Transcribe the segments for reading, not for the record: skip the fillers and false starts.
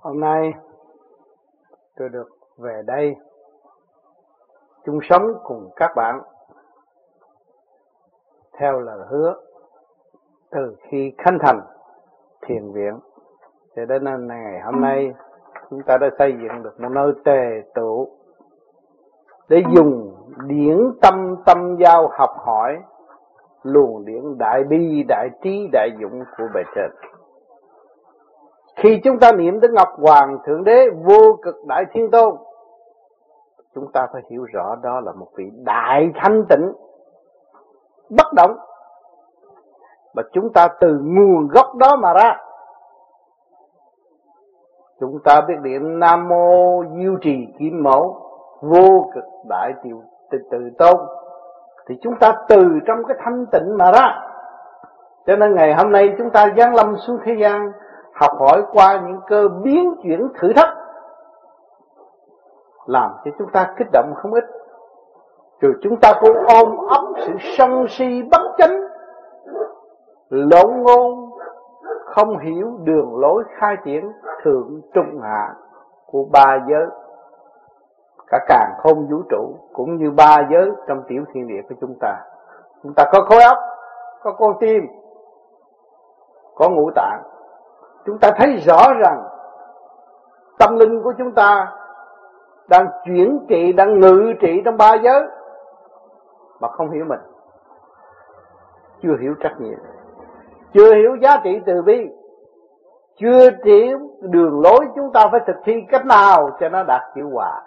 Hôm nay tôi được về đây chung sống cùng các bạn theo lời hứa từ khi khánh thành thiền viện. Cho đến ngày hôm nay chúng ta đã xây dựng được một nơi tề tựu để dùng điển tâm tâm giao học hỏi luồng điển đại bi, đại trí, đại dũng của bề trên. Khi chúng ta niệm đến Ngọc Hoàng Thượng Đế vô cực đại thiên tôn, chúng ta phải hiểu rõ đó là một vị đại thanh tịnh bất động, mà chúng ta từ nguồn gốc đó mà ra. Chúng ta biết niệm Nam Mô Diêu Trì Kim Mẫu vô cực đại từ tôn, thì chúng ta từ trong cái thanh tịnh mà ra. Cho nên ngày hôm nay chúng ta giáng lâm xuống thế gian, học hỏi qua những cơ biến chuyển thử thách, làm cho chúng ta kích động không ít. Rồi chúng ta cũng ôm ấp sự sân si bất chánh, lộn ngôn, không hiểu đường lối khai triển thượng trung hạ của ba giới, cả càn khôn vũ trụ cũng như ba giới trong tiểu thiên địa của chúng ta. Chúng ta có khối óc, có con tim, có ngũ tạng. Chúng ta thấy rõ rằng tâm linh của chúng ta đang chuyển trị, đang ngự trị trong ba giới mà không hiểu mình, chưa hiểu trách nhiệm, chưa hiểu giá trị từ bi, chưa hiểu đường lối chúng ta phải thực thi cách nào cho nó đạt hiệu quả.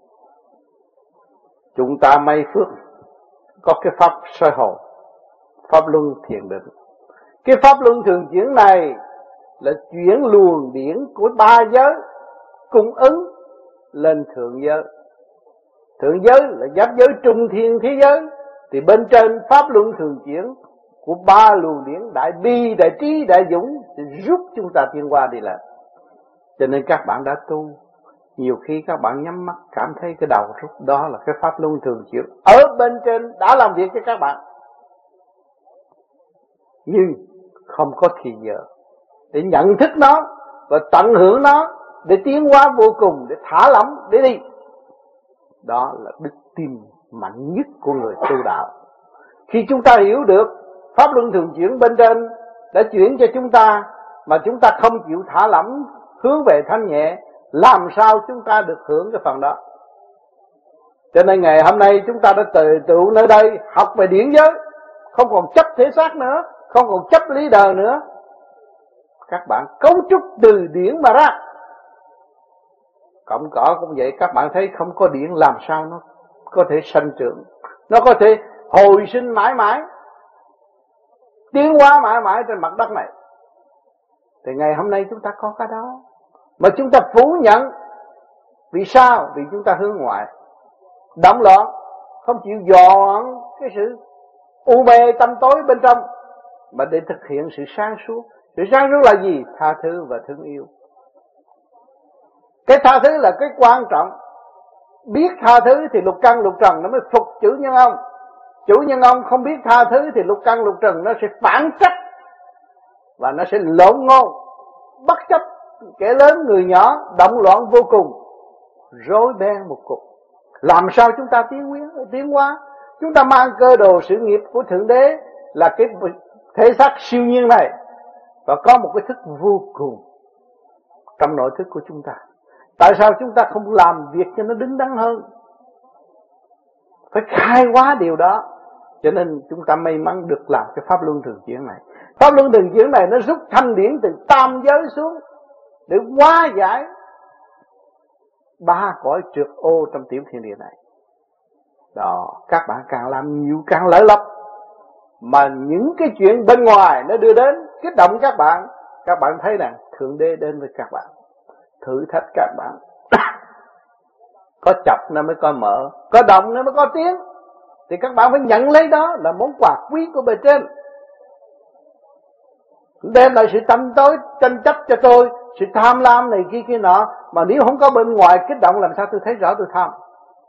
Chúng ta may phước có cái pháp soi hồn, pháp luân thiền định. Cái pháp luân thường chuyển này là chuyển luồng điển của ba giới cung ứng lên thượng giới. Thượng giới là giáp giới trung thiên thế giới, thì bên trên pháp luân thường chuyển của ba luồng điển đại bi, đại trí, đại dũng sẽ giúp chúng ta tiến qua đi lên. Cho nên các bạn đã tu, nhiều khi các bạn nhắm mắt cảm thấy cái đầu rút, đó là cái pháp luân thường chuyển ở bên trên đã làm việc cho các bạn, nhưng không có thì giờ để nhận thức nó và tận hưởng nó, để tiến hóa vô cùng, để thả lỏng, để đi. Đó là đức tin mạnh nhất của người tu đạo. Khi chúng ta hiểu được pháp luân thường chuyển bên trên đã chuyển cho chúng ta, mà chúng ta không chịu thả lỏng hướng về thanh nhẹ, làm sao chúng ta được hưởng cái phần đó? Cho nên ngày hôm nay chúng ta đã tề tựu nơi đây học về điển giới, không còn chấp thể xác nữa, không còn chấp lý đời nữa. Các bạn cấu trúc từ điển mà ra. Cọng cỏ cũng vậy, các bạn thấy không có điển làm sao nó có thể sanh trưởng, nó có thể hồi sinh mãi mãi, tiến hóa mãi mãi trên mặt đất này. Thì ngày hôm nay chúng ta có cái đó, mà chúng ta phủ nhận. Vì sao? Vì chúng ta hướng ngoại, động loạn, không chịu dọn cái sự u mê tâm tối bên trong, mà để thực hiện sự sáng suốt. Sự sáng suốt là gì? Tha thứ và thương yêu. Cái tha thứ là cái quan trọng. Biết tha thứ thì lục căn lục trần nó mới phục chủ nhân ông. Chủ nhân ông không biết tha thứ thì lục căn lục trần nó sẽ phản trách, và nó sẽ lộn ngôn, bất chấp kẻ lớn người nhỏ, động loạn vô cùng, rối beng một cục. Làm sao chúng ta tiến hóa? Chúng ta mang cơ đồ sự nghiệp của Thượng Đế là cái thể xác siêu nhiên này, và có một cái thức vô cùng trong nội thức của chúng ta. Tại sao chúng ta không làm việc cho nó đứng đắn hơn? Phải khai hóa điều đó. Cho nên chúng ta may mắn được làm cái pháp luân thường chuyển này. Pháp luân thường chuyển này nó rút thanh điển từ tam giới xuống để hóa giải ba cõi trượt ô trong tiểu thiên địa này. Đó, các bạn càng làm nhiều càng lợi lộc, mà những cái chuyện bên ngoài nó đưa đến kích động các bạn thấy rằng Thượng Đế đến với các bạn, thử thách các bạn. Có chập nó mới có mở, có động nó mới có tiếng, thì các bạn phải nhận lấy đó là món quà quý của bề trên. Đem lại sự tâm tối tranh chấp cho tôi, sự tham lam này kia nọ, mà nếu không có bên ngoài kích động làm sao tôi thấy rõ tôi tham?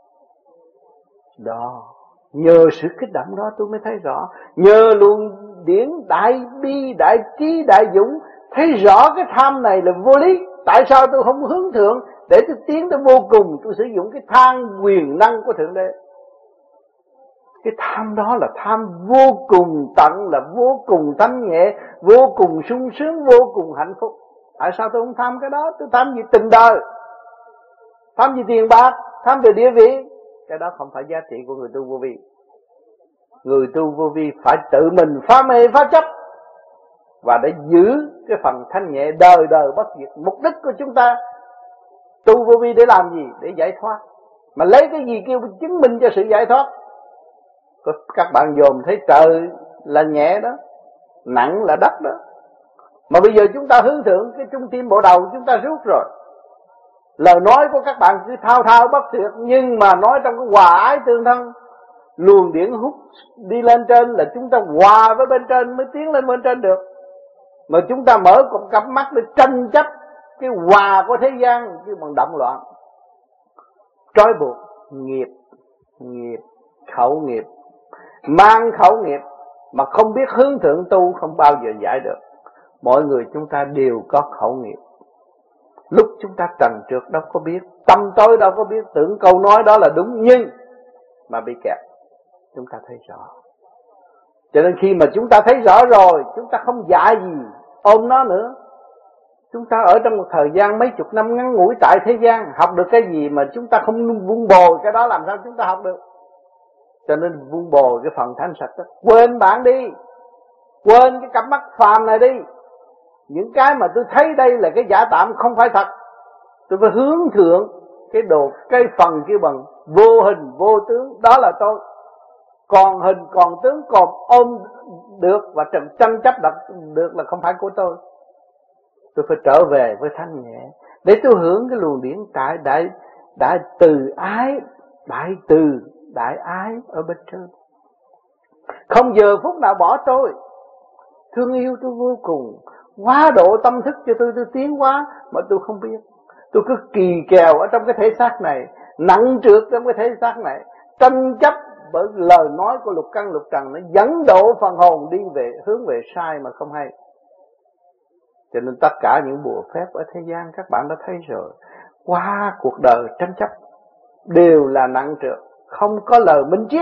Đó, nhờ sự kích động đó tôi mới thấy rõ. Nhờ luồng điển đại bi, đại trí, đại dũng, thấy rõ cái tham này là vô lý. Tại sao tôi không hướng thượng để tôi tiến tới vô cùng? Tôi sử dụng cái thang quyền năng của Thượng Đế. Cái tham đó là tham vô cùng tận, là vô cùng thanh nhẹ, vô cùng sung sướng, vô cùng hạnh phúc. Tại sao tôi không tham cái đó? Tôi tham gì tình đời, tham gì tiền bạc, tham về địa vị. Cái đó không phải giá trị của người tu vô vi. Người tu vô vi phải tự mình phá mê phá chấp, và để giữ cái phần thanh nhẹ đời đời bất diệt. Mục đích của chúng ta tu vô vi để làm gì? Để giải thoát. Mà lấy cái gì kêu chứng minh cho sự giải thoát? Các bạn dòm thấy trời là nhẹ đó, nặng là đất đó. Mà bây giờ chúng ta hướng thượng, cái trung tim bộ đầu chúng ta rút rồi. Lời nói của các bạn cứ thao thao bất tuyệt, nhưng mà nói trong cái hòa ái tương thân. Luồng điển hút đi lên trên là chúng ta hòa với bên trên mới tiến lên bên trên được. Mà chúng ta mở một cặp mắt để tranh chấp cái hòa của thế gian, cái bằng động loạn, trói buộc nghiệp, khẩu nghiệp, mang khẩu nghiệp mà không biết hướng thượng tu không bao giờ giải được. Mọi người chúng ta đều có khẩu nghiệp. Lúc chúng ta trần trượt đâu có biết, tâm tối đâu có biết, tưởng câu nói đó là đúng, nhưng mà bị kẹt. Chúng ta thấy rõ. Cho nên khi mà chúng ta thấy rõ rồi, chúng ta không dại gì ôm nó nữa. Chúng ta ở trong một thời gian mấy chục năm ngắn ngủi tại thế gian, học được cái gì mà chúng ta không vun bồi cái đó, làm sao chúng ta học được? Cho nên vun bồi cái phần thanh sạch đó. Quên bạn đi, quên cái cặp mắt phàm này đi. Những cái mà tôi thấy đây là cái giả tạm không phải thật. Tôi phải hướng thượng cái phần kia bằng vô hình vô tướng, đó là tôi. Còn hình còn tướng còn ôm được và tranh chấp được là không phải của tôi. Tôi phải trở về với thanh nhẹ để tôi hưởng cái luồng điển tại đại từ ái, đại ái ở bên trên. Không giờ phút nào bỏ tôi, thương yêu tôi vô cùng, quá độ tâm thức cho tôi tiến hóa mà tôi không biết. Tôi cứ kỳ kèo ở trong cái thể xác này, nặng trược trong cái thể xác này, tranh chấp bởi lời nói của lục căn lục trần, nó dẫn độ phần hồn đi hướng về sai mà không hay. Cho nên tất cả những bùa phép ở thế gian các bạn đã thấy rồi, qua cuộc đời tranh chấp đều là nặng trược, không có lời minh triết.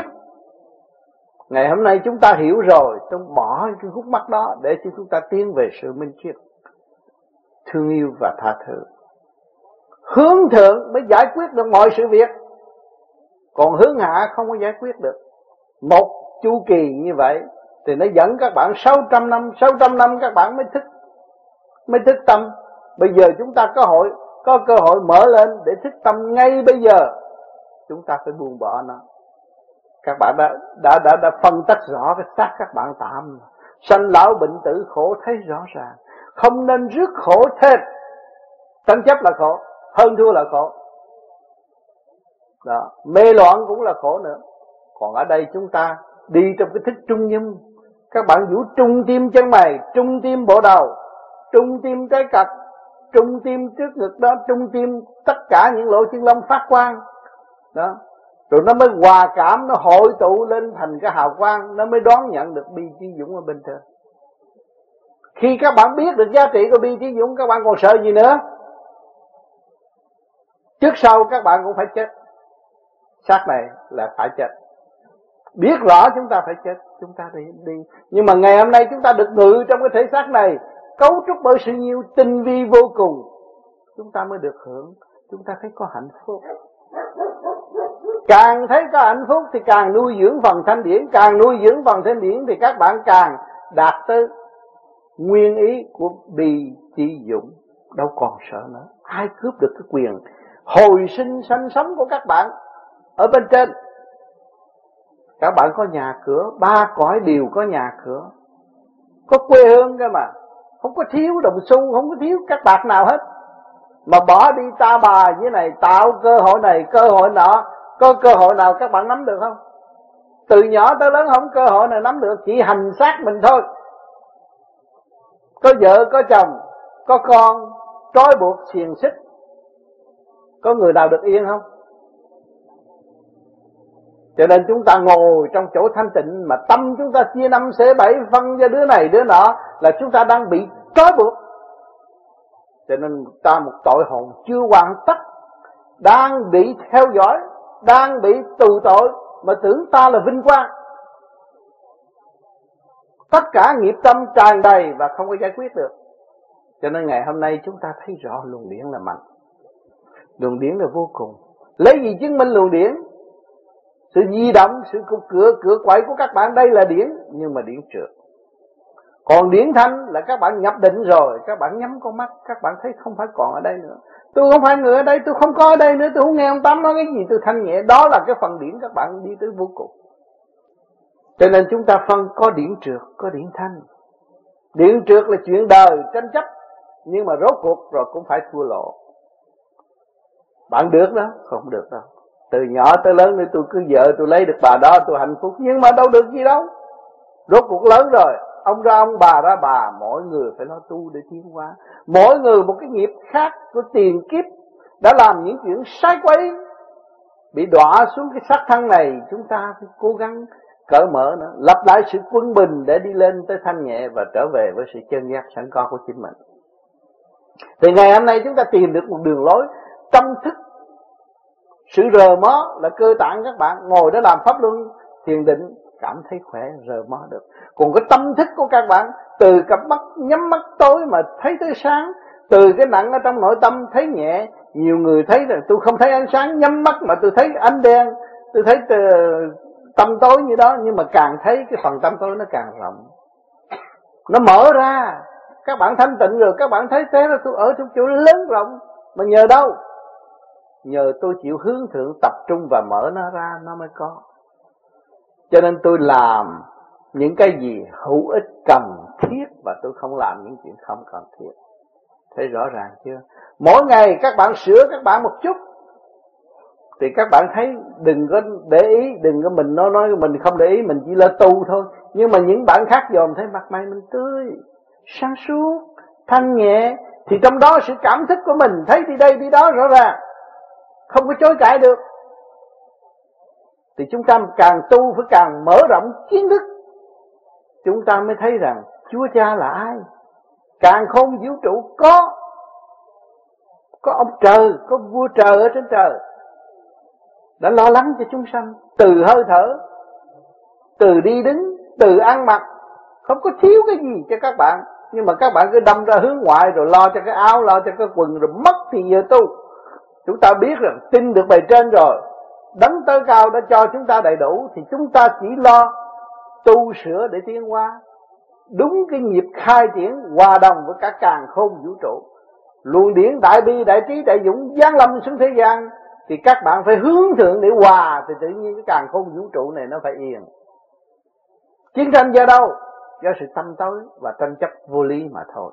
Ngày hôm nay chúng ta hiểu rồi, tôi bỏ cái khúc mắc đó để cho chúng ta tiến về sự minh triết, thương yêu và tha thứ. Hướng thượng mới giải quyết được mọi sự việc, còn hướng hạ không có giải quyết được. Một chu kỳ như vậy thì nó dẫn các bạn 600 năm các bạn mới thức tâm. Bây giờ chúng ta có cơ hội mở lên để thức tâm ngay bây giờ. Chúng ta phải buông bỏ nó. Các bạn đã phân tách rõ cái xác các bạn tạm, sanh lão bệnh tử khổ thấy rõ ràng, không nên rước khổ thêm. Tranh chấp là khổ, hơn thua là khổ đó, mê loạn cũng là khổ nữa. Còn ở đây chúng ta đi trong cái thức trung nhâm. Các bạn giữ trung tim chân mày, trung tim bộ đầu, trung tim trái cật, trung tim trước ngực đó, trung tim tất cả những lỗ chân lông phát quang đó. Rồi nó mới hòa cảm, nó hội tụ lên thành cái hào quang, nó mới đón nhận được bi trí dũng ở bên trên. Khi các bạn biết được giá trị của bi trí dũng, các bạn còn sợ gì nữa? Trước sau các bạn cũng phải chết. Xác này là phải chết. Biết rõ chúng ta phải chết, chúng ta đi. Nhưng mà ngày hôm nay chúng ta được ngự trong cái thể xác này, cấu trúc bởi sự nhiều tinh vi vô cùng, chúng ta mới được hưởng. Chúng ta thấy có hạnh phúc. Càng thấy có hạnh phúc thì càng nuôi dưỡng phần thanh điển, càng nuôi dưỡng phần thanh điển thì các bạn càng đạt tới nguyên ý của bi trí dũng. Đâu còn sợ nữa. Ai cướp được cái quyền hồi sinh sanh sống của các bạn ở bên trên? Các bạn có nhà cửa, ba cõi đều có nhà cửa, có quê hương cơ mà, không có thiếu đồng xu, không có thiếu các bạc nào hết. Mà bỏ đi ta bà như này, tạo cơ hội này, cơ hội nọ, có cơ hội nào các bạn nắm được không? Từ nhỏ tới lớn không cơ hội nào nắm được, chỉ hành xác mình thôi. Có vợ, có chồng, có con, trói buộc xiềng xích, có người nào được yên không? Cho nên chúng ta ngồi trong chỗ thanh tịnh mà tâm chúng ta chia năm xẻ bảy, phân cho đứa này đứa nọ, là chúng ta đang bị trói buộc. Cho nên ta một tội hồn chưa hoàn tất, đang bị theo dõi, đang bị tù tội, mà tưởng ta là vinh quang. Tất cả nghiệp tâm tràn đầy và không có giải quyết được. Cho nên ngày hôm nay chúng ta thấy rõ luồng điển là mạnh. Luồng điển là vô cùng. Lấy gì chứng minh luồng điển? Sự di động, sự cửa quậy của các bạn đây là điển, nhưng mà điển trượt. Còn điển thanh là các bạn nhập định rồi, các bạn nhắm con mắt, các bạn thấy không phải còn ở đây nữa. Tôi không phải người ở đây, tôi không có ở đây nữa, tôi không nghe ông Tám nói cái gì, tôi thanh nhẹ. Đó là cái phần điển các bạn đi tới vô cùng. Cho nên chúng ta phân có điển trượt, có điển thanh. Điển trượt là chuyện đời, tranh chấp, nhưng mà rốt cuộc rồi cũng phải thua lộ. Bạn được đó, không được đâu. Từ nhỏ tới lớn tôi cứ vợ tôi lấy được bà đó tôi hạnh phúc, nhưng mà đâu được gì đâu. Rốt cuộc lớn rồi, ông ra ông, bà ra bà, mỗi người phải lo tu để tiến hóa. Mỗi người một cái nghiệp khác của tiền kiếp đã làm những chuyện sai quấy, bị đọa xuống cái xác thân này. Chúng ta phải cố gắng cởi mở nữa, lập lại sự quân bình để đi lên tới thanh nhẹ và trở về với sự chân giác sẵn có của chính mình. Thì ngày hôm nay chúng ta tìm được một đường lối tâm thức. Sự rờ mó là cơ tạng các bạn ngồi đó làm pháp luân thiền định cảm thấy khỏe, rờ mó được. Còn cái tâm thức của các bạn từ cặp mắt nhắm mắt tối mà thấy tới sáng, từ cái nặng ở trong nội tâm thấy nhẹ. Nhiều người thấy rằng tôi không thấy ánh sáng, nhắm mắt mà tôi thấy ánh đen, tôi thấy tâm tối như đó, nhưng mà càng thấy cái phần tâm tối nó càng rộng, nó mở ra. Các bạn thanh tịnh rồi các bạn thấy thế là tôi ở trong chỗ lớn rộng, mà nhờ đâu? Nhờ tôi chịu hướng thượng, tập trung và mở nó ra nó mới có. Cho nên tôi làm những cái gì hữu ích cần thiết và tôi không làm những chuyện không cần thiết. Thấy rõ ràng chưa? Mỗi ngày các bạn sửa các bạn một chút thì các bạn thấy đừng có để ý, đừng có mình nói mình không để ý, mình chỉ là tu thôi. Nhưng mà những bạn khác dòm thấy mặt mày mình tươi, sáng suốt, thanh nhẹ, thì trong đó sự cảm thức của mình thấy đi đây đi đó rõ ràng, không có chối cãi được. Thì chúng ta càng tu phải càng mở rộng kiến thức, chúng ta mới thấy rằng Chúa Cha là ai. Càn khôn vũ trụ có ông trời, có vua trời ở trên trời đã lo lắng cho chúng sanh, từ hơi thở, từ đi đứng, từ ăn mặc, không có thiếu cái gì cho các bạn. Nhưng mà các bạn cứ đâm ra hướng ngoại rồi lo cho cái áo, lo cho cái quần, rồi mất thì giờ tu. Chúng ta biết rằng tin được bề trên rồi, đấng tới cao đã cho chúng ta đầy đủ, thì chúng ta chỉ lo tu sửa để tiến hóa. Đúng cái nhịp khai triển hòa đồng với cả càn khôn vũ trụ. Luồng điển đại bi, đại trí, đại dũng giáng lâm xuống thế gian, thì các bạn phải hướng thượng để hòa, thì tự nhiên cái càn khôn vũ trụ này nó phải yên. Chiến tranh do đâu? Do sự tâm tối và tranh chấp vô lý mà thôi.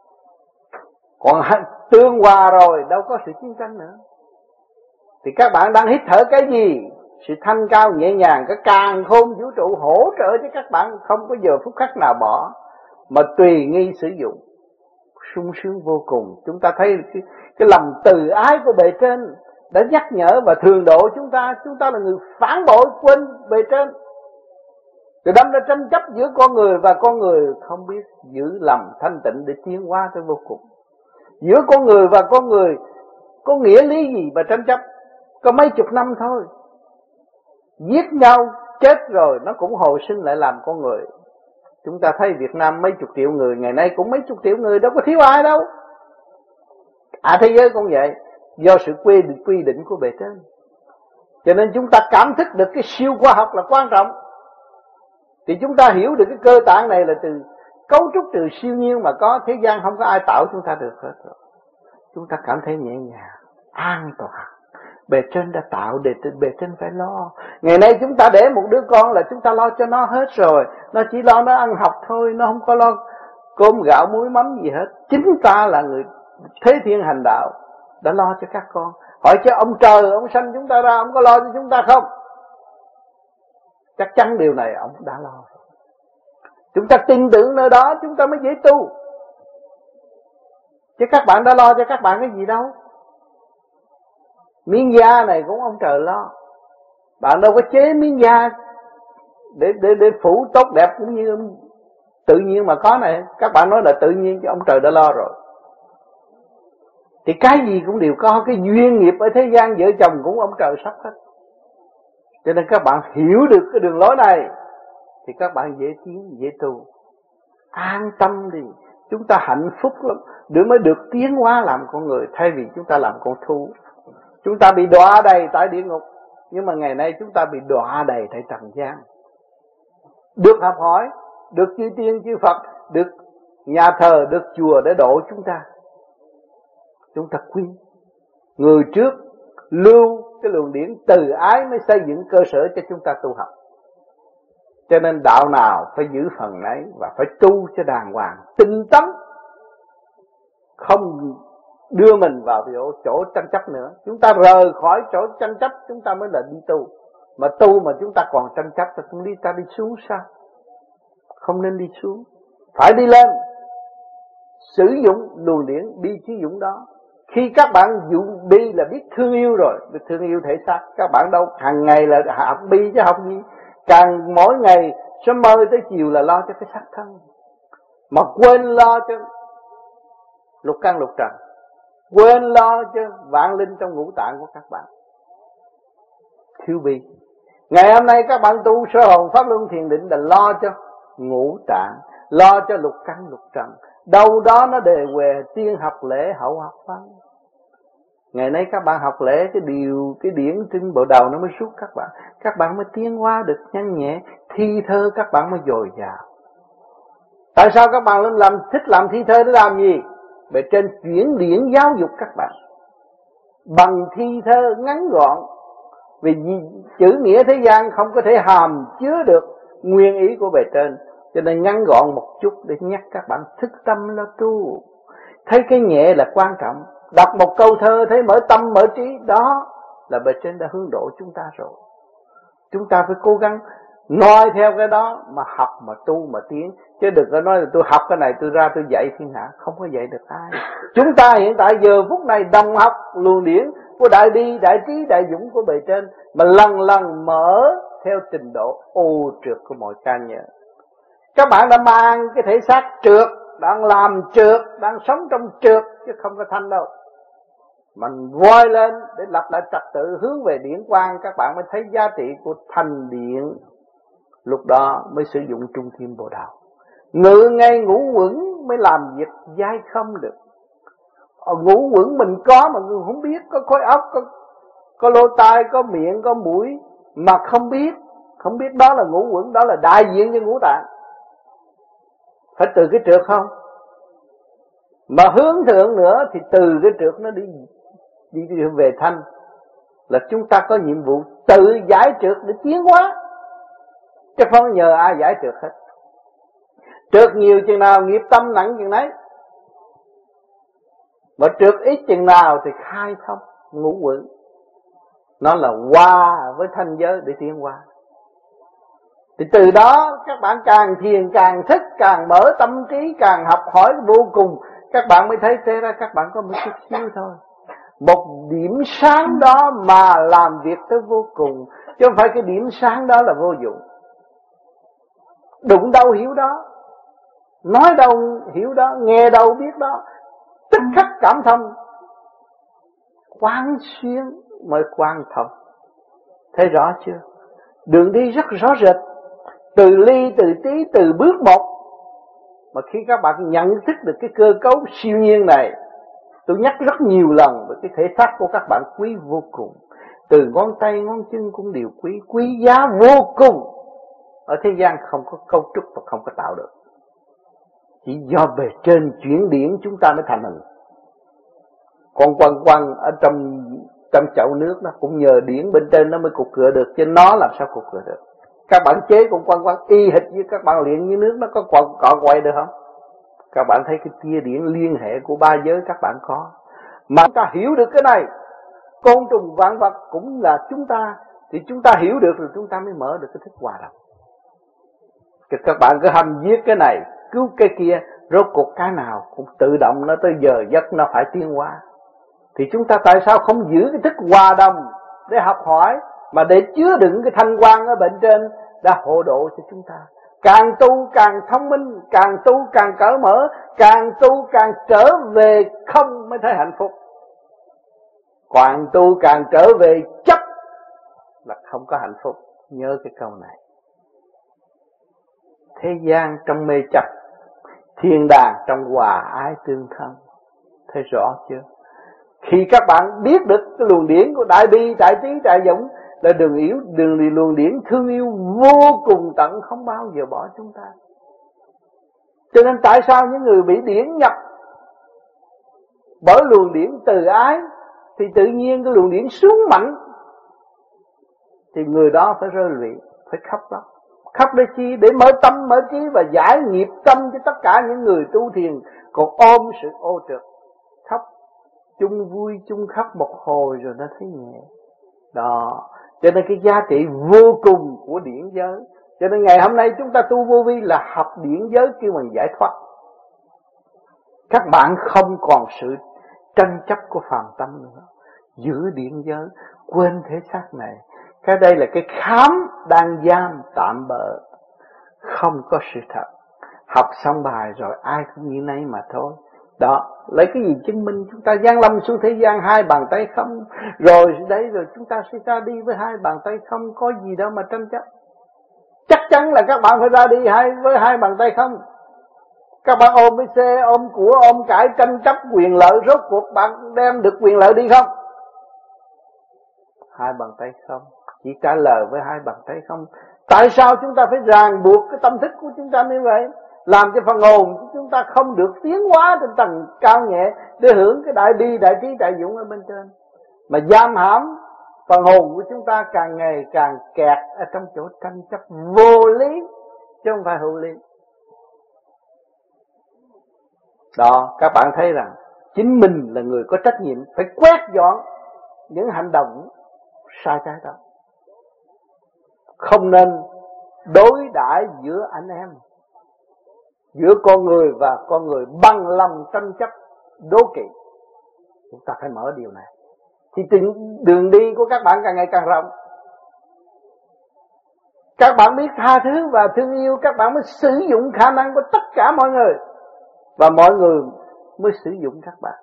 Còn tương hòa rồi đâu có sự chiến tranh nữa. Thì các bạn đang hít thở cái gì? Sự thanh cao nhẹ nhàng, cái càn khôn vũ trụ hỗ trợ cho các bạn, không có giờ phút khắc nào bỏ, mà tùy nghi sử dụng, sung sướng vô cùng. Chúng ta thấy cái lòng từ ái của bề trên đã nhắc nhở và thường độ chúng ta là người phản bội quên bề trên. Rồi đâm ra tranh chấp giữa con người và con người không biết giữ lầm thanh tịnh để tiến hóa tới vô cùng. Giữa con người và con người có nghĩa lý gì mà tranh chấp? Có mấy chục năm thôi, giết nhau chết rồi nó cũng hồi sinh lại làm con người. Chúng ta thấy Việt Nam mấy chục triệu người, ngày nay cũng mấy chục triệu người, đâu có thiếu ai đâu. Thế giới cũng vậy, do sự quy định của bề trên. Cho nên chúng ta cảm thức được cái siêu khoa học là quan trọng. Thì chúng ta hiểu được cái cơ tạng này là từ cấu trúc từ siêu nhiên mà có, thế gian không có ai tạo chúng ta được hết rồi. Chúng ta cảm thấy nhẹ nhàng, an toàn. Bề trên đã tạo, để bề trên phải lo. Ngày nay chúng ta để một đứa con là chúng ta lo cho nó hết rồi. Nó chỉ lo nó ăn học thôi, nó không có lo cơm gạo muối mắm gì hết. Chính ta là người thế thiên hành đạo đã lo cho các con. Hỏi cho ông trời, ông sanh chúng ta ra, ông có lo cho chúng ta không? Chắc chắn điều này ông đã lo. Chúng ta tin tưởng nơi đó chúng ta mới dễ tu. Chứ các bạn đã lo cho các bạn cái gì đâu. Miếng da này cũng ông trời lo. Bạn đâu có chế miếng da để phủ tốt đẹp cũng như tự nhiên mà có này. Các bạn nói là tự nhiên chứ ông trời đã lo rồi. Thì cái gì cũng đều có, cái duyên nghiệp ở thế gian vợ chồng cũng ông trời sắp hết. Cho nên các bạn hiểu được cái đường lối này thì các bạn dễ tiến, dễ tu. An tâm đi, chúng ta hạnh phúc lắm, để mới được tiến hóa làm con người, thay vì chúng ta làm con thú. Chúng ta bị đọa đầy tại địa ngục, nhưng mà ngày nay chúng ta bị đọa đầy tại trần gian. Được học hỏi, được chư tiên chư Phật, được nhà thờ, được chùa để độ chúng ta. Chúng ta quý. Người trước lưu cái luồng điển từ ái mới xây dựng cơ sở cho chúng ta tu học. Cho nên đạo nào phải giữ phần ấy và phải tu cho đàng hoàng, tinh tấn, không đưa mình vào chỗ tranh chấp nữa. Chúng ta rời khỏi chỗ tranh chấp, chúng ta mới là đi tu. Mà tu mà chúng ta còn tranh chấp thì không ta đi xuống sao? Không nên đi xuống, phải đi lên. Sử dụng luồng điển bi trí dũng đó. Khi các bạn dụng bi là biết thương yêu rồi, biết thương yêu thể xác. Các bạn đâu hàng ngày là học bi chứ học gì. Càng mỗi ngày sớm mơ tới chiều là lo cho cái xác thân, mà quên lo cho lục căn lục trần, quên lo cho vạn linh trong ngũ tạng của các bạn. Thiếu bi. Ngày hôm nay các bạn tu sơ hồn pháp luân thiền định là lo cho ngũ tạng, lo cho lục căn lục trần. Đâu đó nó đề huề tiên học lễ hậu học văn. Ngày nay các bạn học lễ cái điển trên bộ đầu nó mới suốt các bạn mới tiến hóa được nhanh nhẹ, thi thơ các bạn mới dồi dào. Tại sao các bạn thích làm thi thơ để làm gì? Bề trên chuyển điển giáo dục các bạn bằng thi thơ ngắn gọn, vì chữ nghĩa thế gian không có thể hàm chứa được nguyên ý của bề trên, cho nên ngắn gọn một chút để nhắc các bạn thức tâm lo tu. Thấy cái nhẹ là quan trọng. Đọc một câu thơ thấy mở tâm mở trí, đó là bề trên đã hướng độ chúng ta rồi. Chúng ta phải cố gắng noi theo cái đó mà học, mà tu, mà tiến. Chứ đừng có nói là tôi học cái này tôi ra tôi dạy thiên hạ, không có dạy được ai. Chúng ta hiện tại giờ phút này đồng học luồng điển của đại bi, đại trí, đại dũng của bề trên, mà lần lần mở theo trình độ ô trượt của mọi ca nhớ. Các bạn đã mang cái thể xác trượt, đang làm trượt, đang sống trong trượt chứ không có thanh đâu. Mình voi lên để lập lại trật tự hướng về điển quang, các bạn mới thấy giá trị của thành điện. Lúc đó mới sử dụng trung tim bồ đào. Ngự ngay ngũ quẩn mới làm việc giai không được. Ngũ quẩn mình có mà người không biết, có khối óc, có lỗ tai, có miệng, có mũi mà không biết đó là ngũ quẩn, đó là đại diện cho ngũ tạng. Phải từ cái trượt không? Mà hướng thượng nữa thì từ cái trượt nó đi về thanh. Là chúng ta có nhiệm vụ tự giải trượt để tiến hóa, chứ không nhờ ai giải trượt hết. Trượt nhiều chừng nào nghiệp tâm nặng chừng nấy, mà trượt ít chừng nào thì khai thông ngũ quẩn. Nó là hòa với thanh giới để tiến hóa. Thì từ đó các bạn càng thiền càng thích, càng mở tâm trí, càng học hỏi vô cùng, các bạn mới thấy thế ra các bạn có một chút xíu thôi. Một điểm sáng đó mà làm việc tới vô cùng, chứ không phải cái điểm sáng đó là vô dụng. Đụng đâu hiểu đó, nói đâu hiểu đó, nghe đâu biết đó, tức khắc cảm thông, quán xuyên mới quan thông. Thấy rõ chưa? Đường đi rất rõ rệt, từ ly từ tí, từ bước một. Mà khi các bạn nhận thức được cái cơ cấu siêu nhiên này, tôi nhắc rất nhiều lần về cái thể xác của các bạn quý vô cùng. Từ ngón tay, ngón chân cũng đều quý giá vô cùng. Ở thế gian không có cấu trúc và không có tạo được. Chỉ do bề trên chuyển điển chúng ta mới thành hình. Con quăng ở trong chậu nước nó cũng nhờ điển bên trên nó mới cục cửa được, chứ nó làm sao cục cửa được. Các bạn chế con quăng y hệt như các bạn luyện như nước, nó có cọ quay được không? Các bạn thấy cái tia điển liên hệ của ba giới các bạn có. Mà chúng ta hiểu được cái này, côn trùng vạn vật cũng là chúng ta, thì chúng ta hiểu được rồi chúng ta mới mở được cái thức hòa đồng. Các bạn cứ hầm giết cái này, cứu cái kia, rốt cuộc cái nào cũng tự động nó tới giờ giấc nó phải tiến hóa. Thì chúng ta tại sao không giữ cái thức hòa đồng để học hỏi, mà để chứa đựng cái thanh quan ở bên trên đã hộ độ cho chúng ta. Càng tu càng thông minh, càng tu càng cởi mở, càng tu càng trở về không mới thấy hạnh phúc. Càng tu càng trở về chấp là không có hạnh phúc. Nhớ cái câu này. Thế gian trong mê chấp, thiên đàng trong hòa ái tương thân. Thấy rõ chưa? Khi các bạn biết được cái luồng điển của Đại Bi, Đại Trí, Đại Dũng là luồng điển thương yêu vô cùng tận, không bao giờ bỏ chúng ta. Cho nên tại sao những người bị điển nhập bởi luồng điển từ ái thì tự nhiên cái luồng điển xuống mạnh, thì người đó phải rơi lụy, phải khóc lóc. Khóc để chi? Để mở tâm, mở trí và giải nghiệp tâm cho tất cả những người tu thiền còn ôm sự ô trượt. Khóc chung vui chung khóc một hồi rồi nó thấy nhẹ. Đó, cho nên cái giá trị vô cùng của điển giới. Cho nên ngày hôm nay chúng ta tu vô vi là học điển giới kêu bằng giải thoát. Các bạn không còn sự tranh chấp của phàm tâm nữa. Giữ điển giới, quên thể xác này. Cái đây là cái khám đang giam tạm bợ, không có sự thật. Học xong bài rồi ai cũng như nấy mà thôi. Đó, lấy cái gì chứng minh? Chúng ta giáng lâm xuống thế gian hai bàn tay không. Rồi đấy, rồi chúng ta sẽ ra đi với hai bàn tay không. Có gì đâu mà tranh chấp. Chắc chắn là các bạn phải ra đi với hai bàn tay không. Các bạn ôm cái xe, ôm của, ôm cải, tranh chấp quyền lợi, rốt cuộc bạn đem được quyền lợi đi không? Hai bàn tay không. Chỉ trả lời với hai bàn tay không. Tại sao chúng ta phải ràng buộc cái tâm thức của chúng ta như vậy? Làm cho phần hồn của chúng ta không được tiến hóa trên tầng cao nhẹ để hưởng cái đại bi, đại trí, đại dũng ở bên trên, mà giam hãm phần hồn của chúng ta càng ngày càng kẹt ở trong chỗ tranh chấp vô lý chứ không phải hữu lý. Đó, các bạn thấy rằng chính mình là người có trách nhiệm phải quét dọn những hành động sai trái đó. Không nên đối đãi giữa anh em, giữa con người và con người bằng lòng tranh chấp đố kỵ. Chúng ta phải mở điều này thì đường đi của các bạn càng ngày càng rộng. Các bạn biết tha thứ và thương yêu, các bạn mới sử dụng khả năng của tất cả mọi người, và mọi người mới sử dụng các bạn.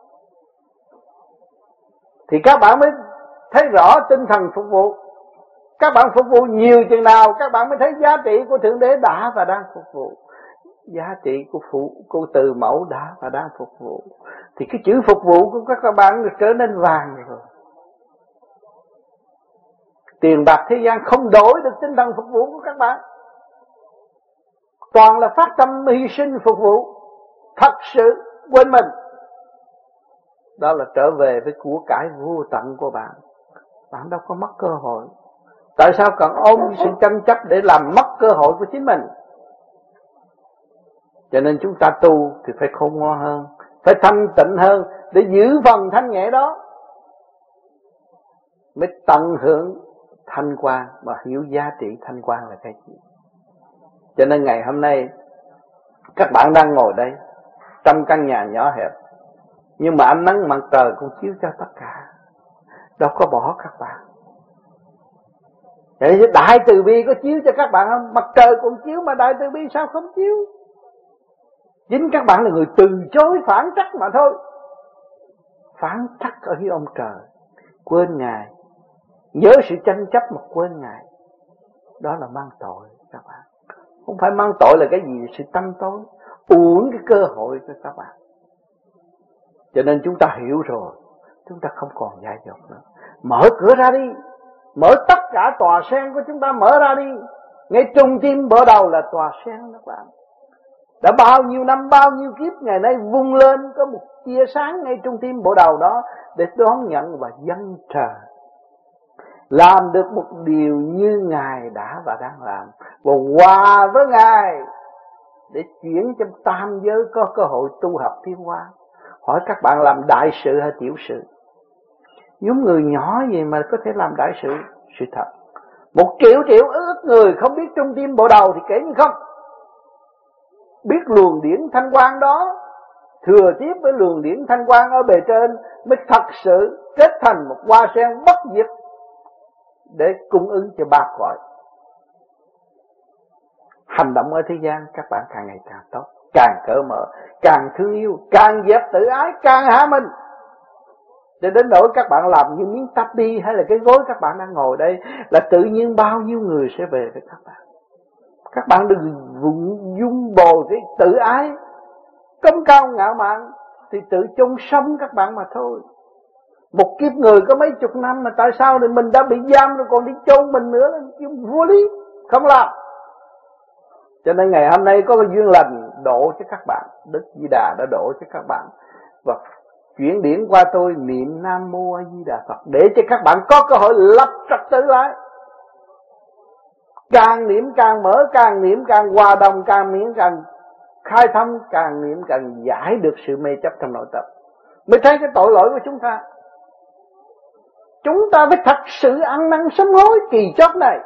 Thì các bạn mới thấy rõ tinh thần phục vụ. Các bạn phục vụ nhiều chừng nào, các bạn mới thấy giá trị của Thượng Đế đã và đang phục vụ. Giá trị của Từ Mẫu đã và đang phục vụ. Thì cái chữ phục vụ của các bạn trở nên vàng rồi. Tiền bạc thế gian không đổi được tinh thần phục vụ của các bạn. Toàn là phát tâm hy sinh phục vụ, thật sự quên mình. Đó là trở về với của cải vô tận của bạn. Bạn đâu có mất cơ hội. Tại sao cần ôm sự tranh chấp để làm mất cơ hội của chính mình? Cho nên chúng ta tu thì phải khôn ngoan hơn, phải thanh tịnh hơn để giữ phần thanh nhẹ đó, mới tận hưởng thanh quan và hiểu giá trị thanh quan là cái gì. Cho nên ngày hôm nay các bạn đang ngồi đây trong căn nhà nhỏ hẹp, nhưng mà ánh nắng mặt trời cũng chiếu cho tất cả, đâu có bỏ các bạn. Vậy Đại Từ Bi có chiếu cho các bạn không? Mặt trời cũng chiếu mà Đại Từ Bi sao không chiếu? Chính các bạn là người từ chối phản trắc mà thôi. Phản trắc ở với ông trời, quên Ngài, nhớ sự tranh chấp mà quên Ngài, đó là mang tội các bạn. Không phải mang tội là cái gì, sự tâm tối, uổng cái cơ hội cho các bạn. Cho nên chúng ta hiểu rồi, chúng ta không còn dại dột nữa. Mở cửa ra đi, mở tất cả tòa sen của chúng ta mở ra đi. Ngay trung tim bộ đầu là tòa sen các bạn. Đã bao nhiêu năm, bao nhiêu kiếp, ngày nay vung lên có một tia sáng ngay trung tim bộ đầu đó để đón nhận và dâng trời. Làm được một điều như Ngài đã và đang làm, và hòa với Ngài để chuyển cho tam giới có cơ hội tu học tiến hóa. Hỏi các bạn làm đại sự hay tiểu sự? Giống người nhỏ gì mà có thể làm đại sự? Sự thật. 1 triệu ức người không biết trung tim bộ đầu thì kể như không. Biết luồng điển thanh quang đó, thừa tiếp với luồng điển thanh quang ở bề trên, mới thật sự kết thành một hoa sen bất diệt để cung ứng cho ba cõi. Hành động ở thế gian các bạn càng ngày càng tốt, càng cởi mở, càng thương yêu, càng dẹp tự ái, càng hạ mình. Cho đến nỗi các bạn làm như miếng tapi hay là cái gối các bạn đang ngồi đây là tự nhiên bao nhiêu người sẽ về với các bạn. Các bạn đừng dung bồ cái tự ái, cống cao ngạo mạn thì tự chung sống các bạn mà thôi. Một kiếp người có mấy chục năm mà tại sao thì mình đã bị giam rồi còn đi chôn mình nữa là vô lý, không làm. Cho nên ngày hôm nay có cái duyên lành độ cho các bạn, Đức Di Đà đã độ cho các bạn và chuyển điển qua tôi niệm Nam Mô A Di Đà Phật để cho các bạn có cơ hội lập trật tự lại. Càng niệm càng mở, càng niệm càng hòa đồng, càng niệm càng khai thông, càng niệm càng giải được sự mê chấp trong nội tâm. Mới thấy cái tội lỗi của chúng ta. Chúng ta phải thật sự ăn năn sám hối kỳ chót này.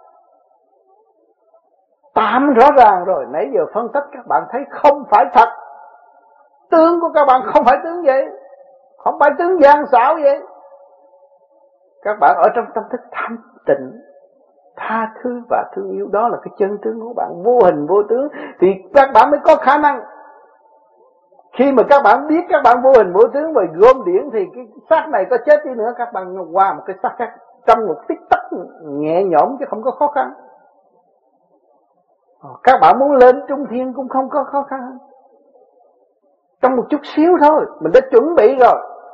Tạm rõ ràng rồi, nãy giờ phân tích các bạn thấy không phải thật. Tướng của các bạn không phải tướng vậy, không phải tướng gian xảo vậy. Các bạn ở trong tâm thức thanh tịnh, tha thứ và thương yêu, đó là cái chân tướng của bạn, vô hình vô tướng, thì các bạn mới có khả năng. Khi mà các bạn biết các bạn vô hình vô tướng và gom điển thì cái xác này có chết đi nữa, các bạn qua một cái xác khác trong một tích tắc nhẹ nhõm chứ không có khó khăn. Các bạn muốn lên trung thiên cũng không có khó khăn. Trong một chút xíu thôi, mình đã chuẩn bị rồi.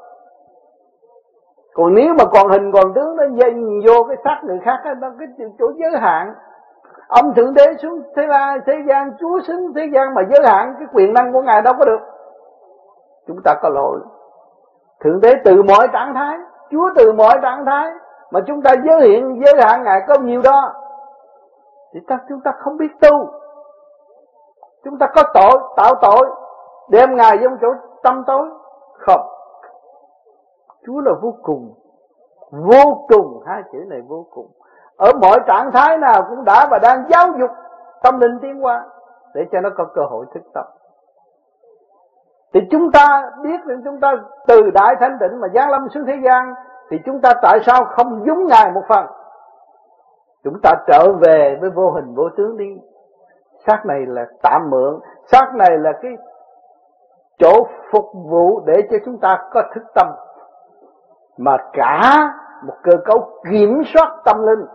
Còn nếu mà còn hình còn tướng nó dây vô cái xác người khác đó, cái chỗ giới hạn. Ông Thượng Đế xuống thế gian, Chúa xuống thế gian mà giới hạn cái quyền năng của Ngài đâu có được. Chúng ta có lỗi. Thượng Đế từ mọi trạng thái, Chúa từ mọi trạng thái, mà chúng ta giới hạn Ngài có nhiều đó. Thì chúng ta không biết tu. Chúng ta có tội, tạo tội, đem Ngài vô chỗ tâm tối. Không. Chúa là vô cùng, hai chữ này vô cùng. Ở mọi trạng thái nào cũng đã và đang giáo dục tâm linh tiến hóa để cho nó có cơ hội thức tâm. Thì chúng ta biết rằng chúng ta từ đại thanh tịnh mà giáng lâm xuống thế gian, thì chúng ta tại sao không giống Ngài một phần? Chúng ta trở về với vô hình vô tướng đi. Xác này là tạm mượn, xác này là cái chỗ phục vụ để cho chúng ta có thức tâm, mà cả một cơ cấu kiểm soát tâm linh.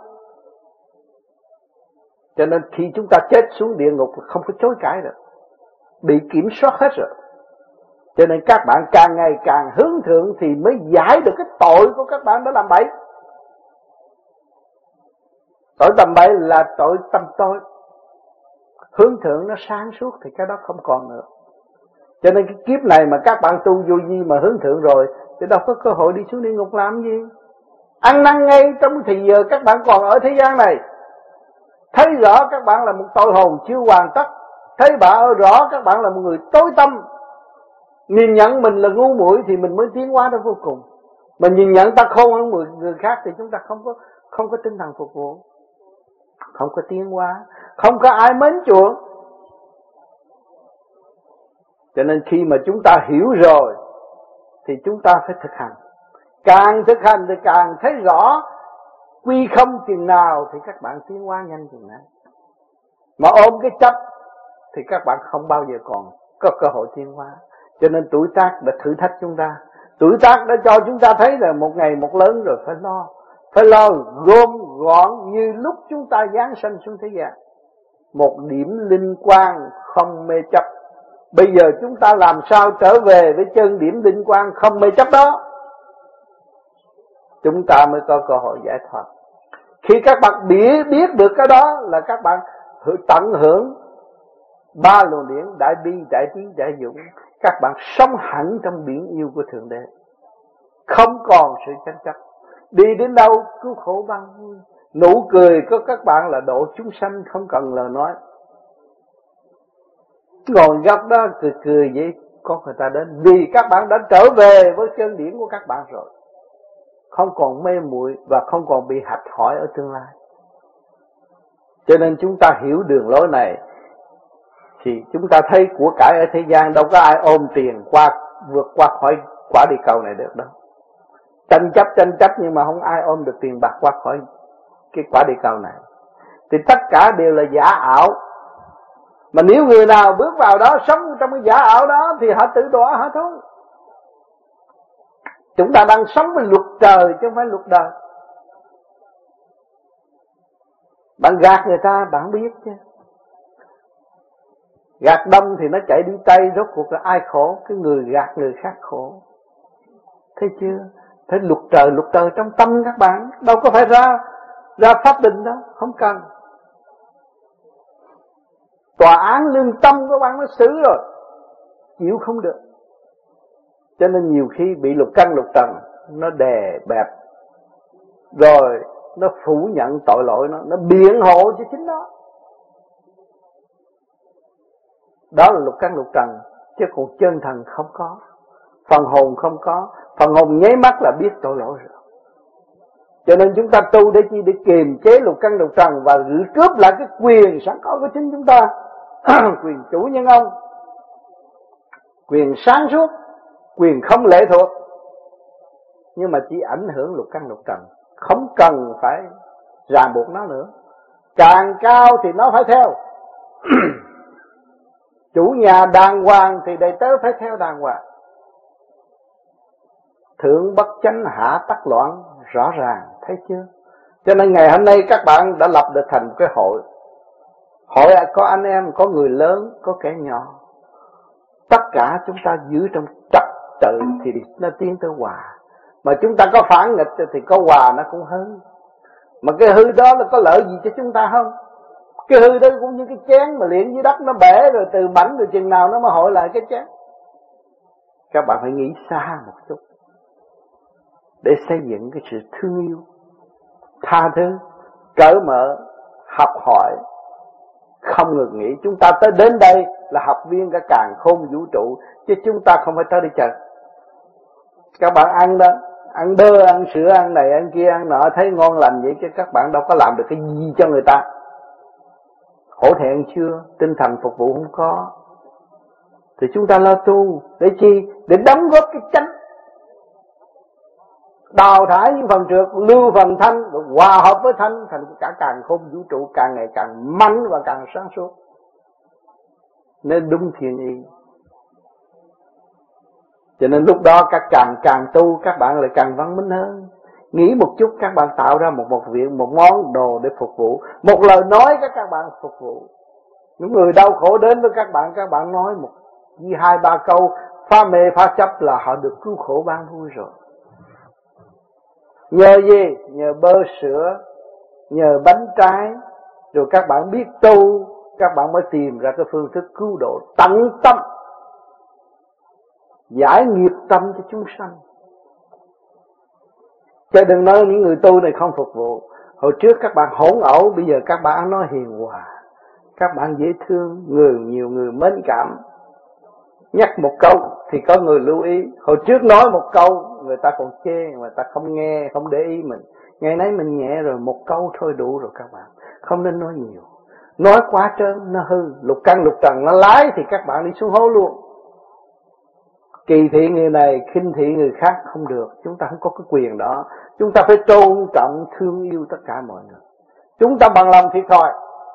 Cho nên khi chúng ta chết xuống địa ngục không có chối cãi được, bị kiểm soát hết rồi. Cho nên các bạn càng ngày càng hướng thượng thì mới giải được cái tội của các bạn đã làm bậy. Tội tầm bậy là tội tâm tối. Hướng thượng nó sáng suốt thì cái đó không còn nữa. Cho nên cái kiếp này mà các bạn tu vô vi mà hướng thượng rồi thì đâu có cơ hội đi xuống địa ngục làm gì. Ăn năn ngay trong thì giờ các bạn còn ở thế gian này, thấy rõ các bạn là một tội hồn chưa hoàn tất, thấy rõ các bạn là một người tối tâm, nhìn nhận mình là ngu muội thì mình mới tiến hóa đến vô cùng. Mà nhìn nhận ta khôn hơn người khác thì chúng ta không có tinh thần phục vụ, không có tiến hóa, không có ai mến chuộng. Cho nên khi mà chúng ta hiểu rồi thì chúng ta phải thực hành. Càng thực hành thì càng thấy rõ quy không chừng nào thì các bạn tiến hóa nhanh chừng nào. Mà ôm cái chấp thì các bạn không bao giờ còn có cơ hội tiến hóa. Cho nên tuổi tác đã thử thách chúng ta. Tuổi tác đã cho chúng ta thấy là một ngày một lớn rồi phải lo gom gọn như lúc chúng ta giáng sanh xuống thế gian. Một điểm linh quang không mê chấp. Bây giờ chúng ta làm sao trở về với chân điểm linh quang không mê chấp đó, chúng ta mới có cơ hội giải thoát. Khi các bạn biết được cái đó là các bạn tận hưởng ba luồng điển đại bi, đại trí, đại dũng. Các bạn sống hẳn trong biển yêu của Thượng Đế, không còn sự tranh chấp. Đi đến đâu cứu khổ ban vui. Nụ cười của các bạn là độ chúng sanh, không cần lời nói. Ngồi góc đó cười vậy có người ta đến, vì các bạn đã trở về với chân điển của các bạn rồi, không còn mê muội và không còn bị hạch hỏi ở tương lai. Cho nên chúng ta hiểu đường lối này thì chúng ta thấy của cải ở thế gian đâu có ai ôm tiền vượt qua khỏi quả địa cầu này được đâu. Tranh chấp nhưng mà không ai ôm được tiền bạc qua khỏi cái quả địa cầu này. Thì tất cả đều là giả ảo. Mà nếu người nào bước vào đó, sống trong cái giả ảo đó thì họ tự đọa họ thôi. Chúng ta đang sống với luật trời chứ không phải luật đời. Bạn gạt người ta bạn biết chứ. Gạt đông thì nó chạy đi Tây, rốt cuộc là ai khổ? Cái người gạt người khác khổ. Thấy chưa? Thấy luật trời trong tâm các bạn, đâu có phải ra pháp định đâu, không cần. Tòa án lương tâm của bạn nó xử rồi, chịu không được. Cho nên nhiều khi bị lục căn lục trần nó đè bẹp, rồi nó phủ nhận tội lỗi nó biện hộ cho chính nó. Đó là lục căn lục trần, chứ còn chân thần không có, phần hồn không có. Phần hồn nháy mắt là biết tội lỗi rồi. Cho nên chúng ta tu để chi? Để kiềm chế lục căn lục trần và giữ cướp lại cái quyền sẵn có của chính chúng ta. Quyền chủ nhân ông, quyền sáng suốt, quyền không lệ thuộc. Nhưng mà chỉ ảnh hưởng lục căn lục trần, không cần phải ràng buộc nó nữa. Càng cao thì nó phải theo. Chủ nhà đàng hoàng thì đầy tớ phải theo đàng hoàng. Thượng bất chánh hạ tắc loạn, rõ ràng, thấy chưa? Cho nên ngày hôm nay các bạn đã lập được thành một cái hội. Hội có anh em, có người lớn, có kẻ nhỏ. Tất cả chúng ta giữ trong trật tự thì nó tiến tới hòa. Mà chúng ta có phản nghịch thì có hòa nó cũng hư. Mà cái hư đó là có lợi gì cho chúng ta không? Cái hư đó cũng như cái chén mà liễn dưới đất nó bể rồi từ mảnh rồi chừng nào nó mới hội lại cái chén. Các bạn phải nghĩ xa một chút để xây dựng cái sự thương yêu, tha thứ, cởi mở, học hỏi, không ngừng nghỉ. Chúng ta tới đến đây là học viên cả càn khôn vũ trụ, chứ chúng ta không phải tới đi chơi. Các bạn ăn đó, ăn bơ, ăn sữa, ăn này, ăn kia, ăn nọ, thấy ngon lành vậy chứ các bạn đâu có làm được cái gì cho người ta. Hổ thẹn chưa? Tinh thần phục vụ không có. Thì chúng ta lo tu để chi? Để đóng góp cái chánh, đào thải những phần trượt, lưu phần thanh, hòa hợp với thanh, thành cả càn khôn vũ trụ càng ngày càng mạnh và càng sáng suốt. Nên đúng thiên ý. Cho nên lúc đó các càng tu, các bạn lại càng văn minh hơn. Nghĩ một chút, các bạn tạo ra một việc, một món đồ để phục vụ, một lời nói các bạn phục vụ. Những người đau khổ đến với các bạn nói một hai ba câu phá mê phá chấp là họ được cứu khổ ban vui rồi. Nhờ gì? Nhờ bơ sữa, nhờ bánh trái, rồi các bạn biết tu, các bạn mới tìm ra cái phương thức cứu độ tận tâm, giải nghiệp tâm cho chúng sanh. Chứ đừng nói những người tu này không phục vụ. Hồi trước các bạn hỗn ẩu, bây giờ các bạn nói hiền hòa, các bạn dễ thương, nhiều người mến cảm. Nhắc một câu thì có người lưu ý. Hồi trước nói một câu người ta còn chê, người ta không nghe, không để ý mình. Ngày nay mình nhẹ rồi, một câu thôi đủ rồi các bạn. Không nên nói nhiều. Nói quá trơn nó hư, lục căn lục trần nó lái thì các bạn đi xuống hố luôn. Kỳ thị người này, khinh thị người khác không được. Chúng ta không có cái quyền đó. Chúng ta phải tôn trọng, thương yêu tất cả mọi người. Chúng ta bằng lòng thiệt thòi.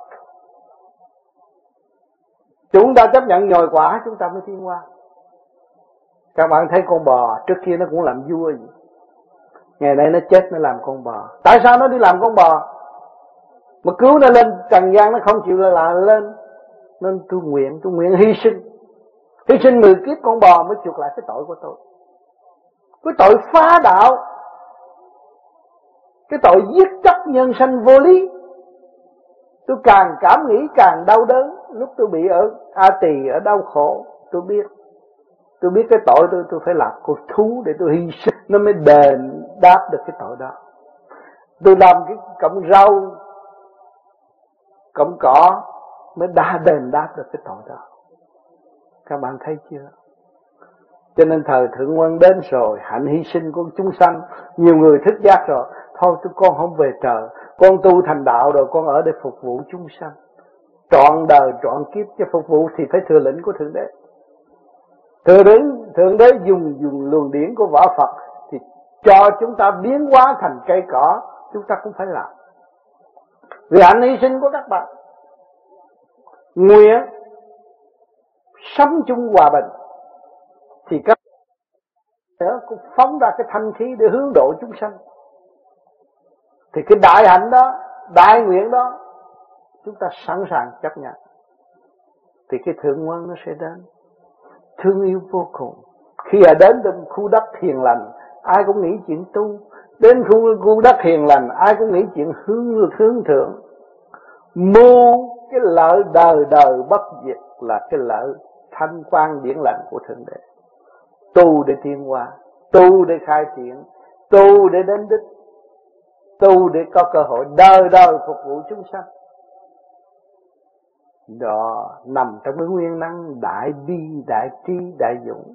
Chúng ta chấp nhận nhồi quả, chúng ta mới tiến qua. Các bạn thấy con bò, trước kia nó cũng làm vua gì. Ngày nay nó chết nó làm con bò. Tại sao nó đi làm con bò? Mà cứu nó lên trần gian nó không chịu là lên. Nên tôi nguyện hy sinh. Hy sinh 10 kiếp con bò mới chuộc lại cái tội của tôi. Cái tội phá đạo, cái tội giết chóc nhân sanh vô lý. Tôi càng cảm nghĩ càng đau đớn. Lúc tôi bị ở A Tỳ, ở đau khổ, tôi biết cái tội tôi phải làm con thú để tôi hy sinh, nó mới đền đáp được cái tội đó. Tôi làm cái cọng rau, cọng cỏ mới đền đáp được cái tội đó. Các bạn thấy chưa? Cho nên thời thượng quân đến rồi, hạnh hy sinh của chúng sanh, nhiều người thức giác rồi, thôi con không về trời, con tu thành đạo rồi, con ở để phục vụ chúng sanh. Trọn đời trọn kiếp, cho phục vụ thì phải thừa lĩnh của Thượng Đế. Thượng Đế dùng luồng điển của võ Phật thì cho chúng ta biến hóa thành cây cỏ, chúng ta cũng phải làm. Vì hạnh hy sinh của các bạn, nguyện sống chung hòa bình, thì các nữa cũng phóng ra cái thanh khí để hướng độ chúng sanh. Thì cái đại hạnh đó, đại nguyện đó, chúng ta sẵn sàng chấp nhận. Thì cái thượng nguồn nó sẽ đến. Thương yêu vô cùng. Khi đến trong khu đất hiền lành, ai cũng nghĩ chuyện tu. Đến khu đất hiền lành, ai cũng nghĩ chuyện hướng thượng. Mưu cái lợi đời đời bất diệt là cái lợi thanh quan điển lành của Thượng Đế. Tu để tiến hóa, tu để khai triển, tu để đến đích, tu để có cơ hội đời đời phục vụ chúng sanh. Đó nằm trong cái nguyên năng đại bi, đại trí, đại dũng.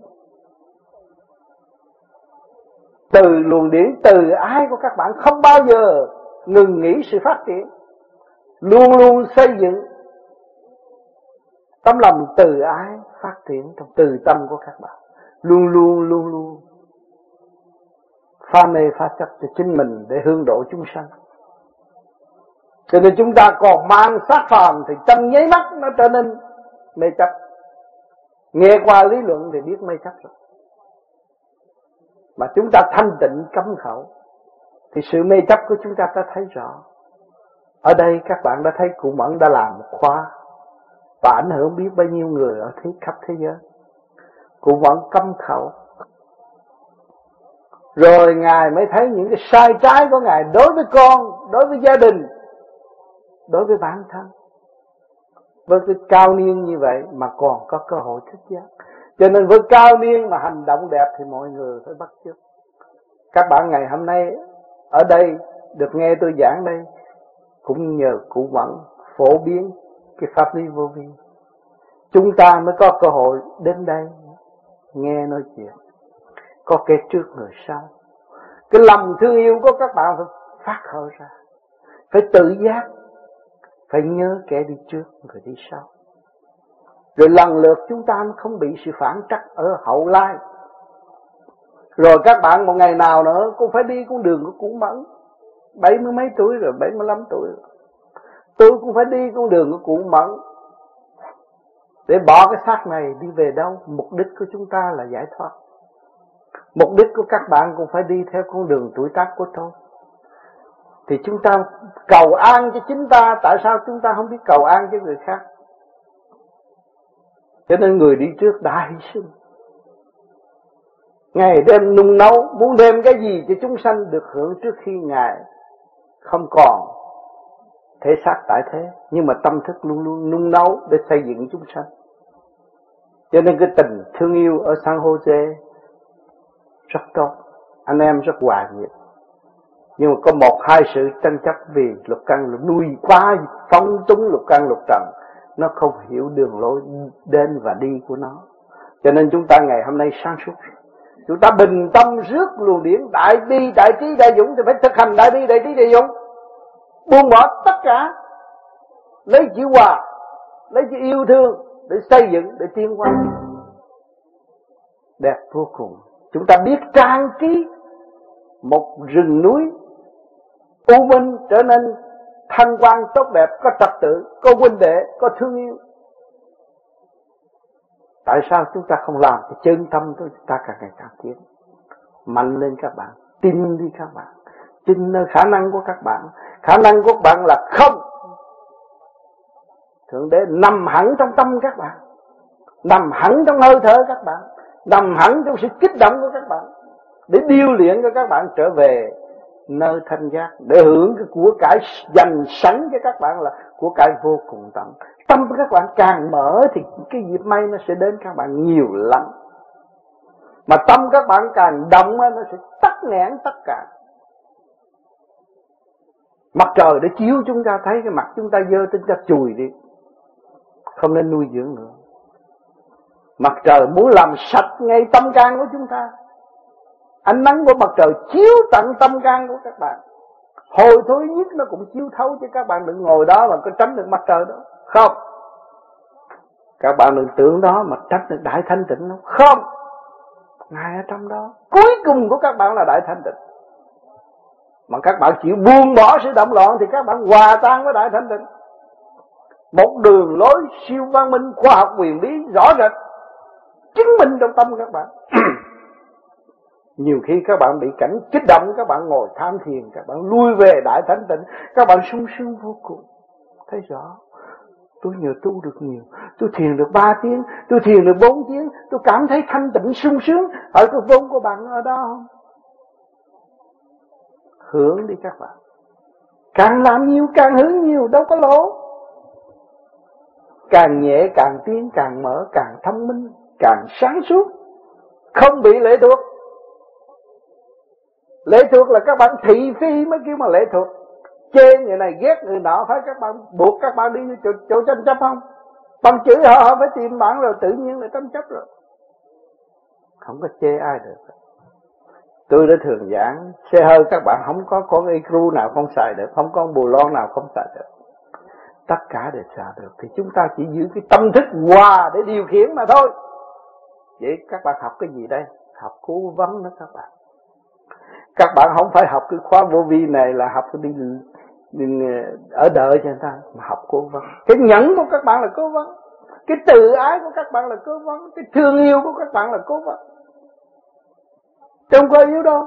Từ luồng điển, từ ái của các bạn không bao giờ ngừng nghỉ sự phát triển, luôn luôn xây dựng tấm lòng từ ái phát triển trong từ tâm của các bạn, luôn luôn phá mê phá chấp cho chính mình để hướng độ chúng sanh. Cho nên chúng ta còn mang xác phàm thì trong nháy mắt nó trở nên mê chấp. Nghe qua lý luận thì biết mê chấp rồi. Mà chúng ta thanh tịnh cấm khẩu thì sự mê chấp của chúng ta đã thấy rõ. Ở đây các bạn đã thấy cụ Mẫn đã làm một khóa và ảnh hưởng biết bao nhiêu người ở khắp thế giới. Cụ Mẫn cấm khẩu, rồi Ngài mới thấy những cái sai trái của Ngài đối với con, đối với gia đình, đối với bản thân. Với cái cao niên như vậy mà còn có cơ hội thức giác. Cho nên với cao niên mà hành động đẹp thì mọi người phải bắt chước. Các bạn ngày hôm nay ở đây được nghe tôi giảng đây cũng nhờ cụ Mẫn phổ biến cái pháp lý vô vi. Chúng ta mới có cơ hội đến đây nghe nói chuyện. Có kẻ trước người sau. Cái lòng thương yêu của các bạn phải phát khởi ra. Phải tự giác. Phải nhớ kẻ đi trước người đi sau. Rồi lần lượt chúng ta không bị sự phản trắc ở hậu lai. Rồi các bạn một ngày nào nữa cũng phải đi con đường của cụ Mẫn. 70 mấy tuổi rồi, 75 tuổi rồi. Tôi cũng phải đi con đường của cụ Mẫn. Để bỏ cái xác này đi về đâu? Mục đích của chúng ta là giải thoát. Mục đích của các bạn cũng phải đi theo con đường tuổi tác của tôi. Thì chúng ta cầu an cho chính ta. Tại sao chúng ta không biết cầu an cho người khác? Cho nên người đi trước đã hy sinh, ngày đêm nung nấu, muốn đem cái gì cho chúng sanh được hưởng trước khi Ngài không còn thể xác tại thế. Nhưng mà tâm thức luôn luôn nung nấu để xây dựng chúng sanh. Cho nên cái tình thương yêu ở San Jose rất tốt, anh em rất hòa nhiệt. Nhưng mà có một hai sự tranh chấp vì lục căn nuôi quá phóng túng lục căn lục trần, nó không hiểu đường lối đến và đi của nó. Cho nên chúng ta ngày hôm nay sáng suốt, chúng ta bình tâm rước luồng điển đại bi, đại trí, đại dũng thì phải thực hành đại bi, đại trí, đại dũng, buông bỏ tất cả, lấy chữ hòa, lấy chữ yêu thương để xây dựng, để tiến hóa đẹp vô cùng. Chúng ta biết trang trí một rừng núi u minh trở nên thanh quan tốt đẹp, có trật tự, có huynh đệ, có thương yêu. Tại sao chúng ta không làm cái chân tâm của chúng ta càng ngày càng tiến mạnh lên các bạn, tin đi các bạn, tin nơi khả năng của các bạn. Khả năng của các bạn là không. Thượng Đế nằm hẳn trong tâm các bạn, nằm hẳn trong hơi thở các bạn, nằm hẳn trong sự kích động của các bạn, để điêu luyện cho các bạn trở về nơi thanh giác, để hưởng cái của cải dành sẵn cho các bạn là của cải vô cùng tận. Tâm của các bạn càng mở thì cái dịp may nó sẽ đến các bạn nhiều lắm. Mà tâm các bạn càng động nó sẽ tắc nghẽn tất cả. Mặt trời để chiếu chúng ta thấy cái mặt chúng ta dơ, chúng ta chùi đi, không nên nuôi dưỡng nữa. Mặt trời muốn làm sạch ngay tâm can của chúng ta. Ánh nắng của mặt trời chiếu tận tâm can của các bạn, hồi thối nhất nó cũng chiếu thấu, chứ các bạn đừng ngồi đó mà có tránh được mặt trời đó. Không. Các bạn đừng tưởng đó mà tránh được đại thanh tịnh đâu. Không. Ngài ở trong đó. Cuối cùng của các bạn là đại thanh tịnh. Mà các bạn chịu buông bỏ sự động loạn thì các bạn hòa tan với đại thanh tịnh. Một đường lối siêu văn minh, khoa học quyền bí rõ rệt chứng minh trong tâm các bạn. Nhiều khi các bạn bị cảnh kích động, các bạn ngồi tham thiền, các bạn lui về đại thanh tịnh, các bạn sung sướng vô cùng. Thấy rõ, tôi nhờ tu được nhiều, tôi thiền được 3 tiếng, tôi thiền được 4 tiếng, tôi cảm thấy thanh tịnh sung sướng. Ở cái vốn của bạn ở đó không? Hưởng đi các bạn. Càng làm nhiều càng hưởng nhiều, đâu có lỗ. Càng nhẹ càng tiến, càng mở, càng thông minh, càng sáng suốt, không bị lệ thuộc. Lệ thuộc là các bạn thị phi mới kêu mà lệ thuộc. Chê người này ghét người nọ, phải các bạn buộc các bạn đi chỗ tranh chấp không? Bằng chữ họ phải tìm bạn rồi tự nhiên là tranh chấp rồi. Không có chê ai được. Tôi đã thường giảng, xe hơi các bạn không có con EQ nào không xài được, không có bù lon nào không xài được. Tất cả đều xài được. Thì chúng ta chỉ giữ cái tâm thức hòa để điều khiển mà thôi. Vậy các bạn học cái gì đây? Học cố vấn đó các bạn. Các bạn không phải học cái khóa vô vi này là học đi ở đợi cho người ta, mà học cố vấn. Cái nhẫn của các bạn là cố vấn, cái tự ái của các bạn là cố vấn, cái thương yêu của các bạn là cố vấn. Không có yếu đâu.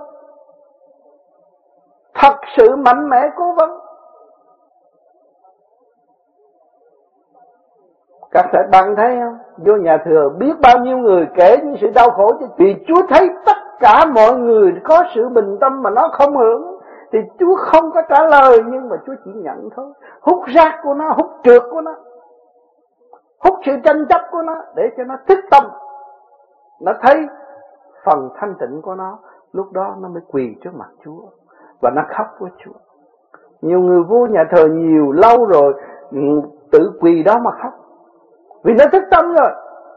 Thật sự mạnh mẽ cố vấn. Các bạn thấy không? Vô nhà thừa biết bao nhiêu người kể những sự đau khổ cho vì Chúa thấy tất cả mọi người có sự bình tâm mà nó không hưởng. Thì Chúa không có trả lời, nhưng mà Chúa chỉ nhận thôi. Hút rác của nó, hút trượt của nó, hút sự tranh chấp của nó, để cho nó thức tâm. Nó thấy phần thanh tịnh của nó, lúc đó nó mới quỳ trước mặt Chúa và nó khóc với Chúa. Nhiều người vô nhà thờ nhiều lâu rồi tự quỳ đó mà khóc, vì nó thức tâm rồi.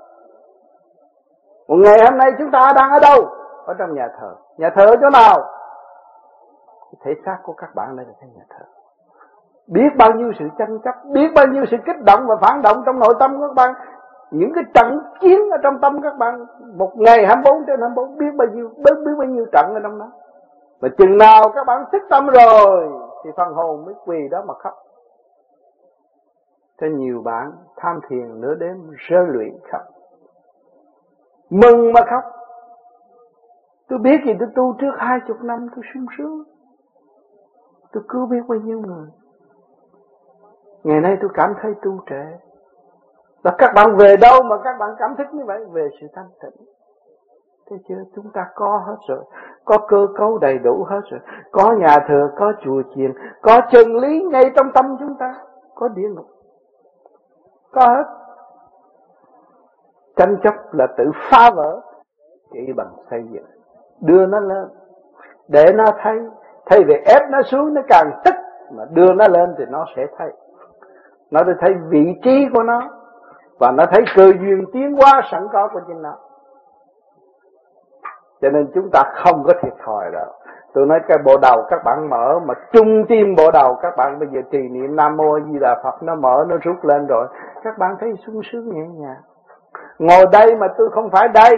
Một ngày hôm nay chúng ta đang ở đâu? Ở trong nhà thờ. Nhà thờ ở chỗ nào? Thể xác của các bạn đây là cái nhà thờ. Biết bao nhiêu sự tranh chấp, biết bao nhiêu sự kích động và phản động trong nội tâm của các bạn. Những cái trận chiến ở trong tâm các bạn, một ngày 24/24 biết bao nhiêu trận ở trong đó. Và chừng nào các bạn thức tâm rồi thì phần hồn mới quỳ đó mà khóc. Cho nhiều bạn tham thiền nửa đêm rơi lụy khóc, mừng mà khóc. Tôi biết gì tôi tu trước 20 năm tôi sung sướng, tôi cứu biết bao nhiêu người. Ngày nay tôi cảm thấy tu trễ. Và các bạn về đâu mà các bạn cảm thức như vậy? Về sự thanh tịnh. Thấy chưa? Chúng ta có hết rồi, có cơ cấu đầy đủ hết rồi, có nhà thờ, có chùa chiền, có chân lý ngay trong tâm chúng ta, có địa ngục, có hết. Tranh chấp là tự phá vỡ, chỉ bằng xây dựng, đưa nó lên để nó thấy. Thay vì ép nó xuống nó càng tức, mà đưa nó lên thì nó sẽ thấy. Nó sẽ thấy vị trí của nó, và nó thấy cơ duyên tiến hóa sẵn có của chính nó. Cho nên chúng ta không có thiệt thòi đâu. Tôi nói cái bộ đầu các bạn mở, mà trung tim bộ đầu các bạn bây giờ trì niệm Nam Mô A Di Đà Phật, nó mở, nó rút lên rồi, các bạn thấy sung sướng nhẹ nhàng. Ngồi đây mà tôi không phải đây,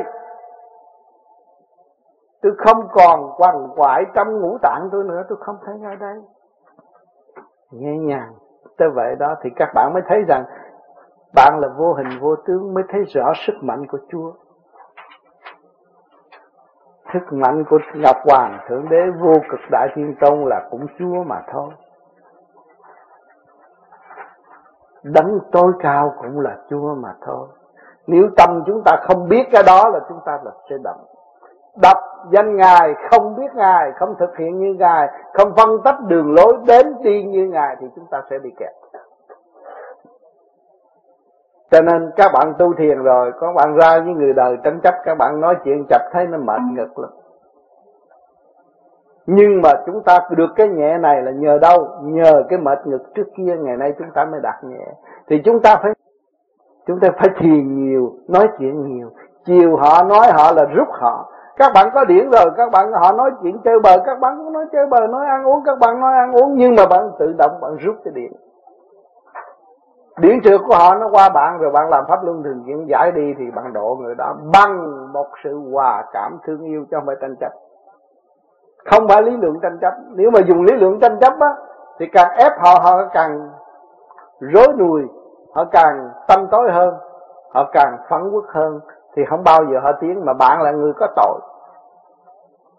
tôi không còn quằn quại trong ngũ tạng tôi nữa, tôi không thấy ở đây. Nhẹ nhàng tới vậy đó thì các bạn mới thấy rằng bạn là vô hình vô tướng, mới thấy rõ sức mạnh của Chúa. Sức mạnh của Ngọc Hoàng Thượng Đế vô cực đại thiên tôn là cũng Chúa mà thôi. Đấng tối cao cũng là Chúa mà thôi. Nếu tâm chúng ta không biết cái đó là chúng ta là sẽ động. Đọc danh Ngài, không biết Ngài, không thực hiện như Ngài, không phân tách đường lối đến đi như Ngài thì chúng ta sẽ bị kẹt. Cho nên các bạn tu thiền rồi, các bạn ra với người đời tranh chấp, các bạn nói chuyện chập thấy nó mệt ngực lắm. Nhưng mà chúng ta được cái nhẹ này là nhờ đâu? Nhờ cái mệt ngực trước kia, ngày nay chúng ta mới đặt nhẹ. Thì chúng ta phải thiền nhiều, nói chuyện nhiều. Chiều họ nói họ là rút họ. Các bạn có điển rồi, các bạn họ nói chuyện chơi bời, các bạn cũng nói chơi bời, nói ăn uống, các bạn nói ăn uống, nhưng mà bạn tự động bạn rút cái điển. Điển trượt của họ nó qua bạn rồi, bạn làm pháp luân thường chuyển giải đi thì bạn độ người đó bằng một sự hòa cảm thương yêu, chứ không phải tranh chấp. Không phải lý lượng tranh chấp. Nếu mà dùng lý lượng tranh chấp á thì càng ép họ càng rối nùi, họ càng tâm tối hơn, họ càng phẫn uất hơn, thì không bao giờ họ tiến, mà bạn là người có tội.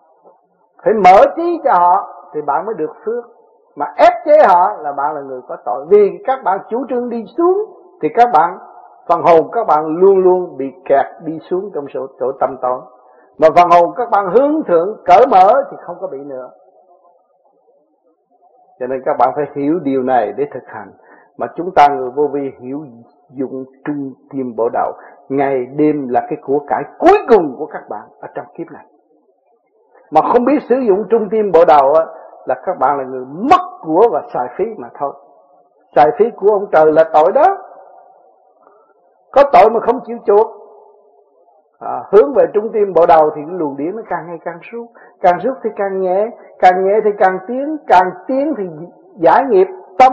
Phải mở trí cho họ thì bạn mới được phước. Mà ép chế họ là bạn là người có tội. Vì các bạn chủ trương đi xuống thì các bạn, phần hồn các bạn luôn luôn bị kẹt đi xuống trong chỗ tâm tối. Mà phần hồn các bạn hướng thượng cởi mở thì không có bị nữa. Cho nên các bạn phải hiểu điều này để thực hành. Mà chúng ta người vô vi hiểu dụng trung tim bộ đầu. Ngày đêm là cái của cải cuối cùng của các bạn ở trong kiếp này. Mà không biết sử dụng trung tim bộ đầu là các bạn là người mất của và xài phí mà thôi. Xài phí của ông trời là tội đó. Có tội mà không chịu chuộc. Hướng về trung tim bộ đầu thì cái luồng điển nó càng ngày càng rút thì càng nhẹ thì càng tiến thì giải nghiệp tâm.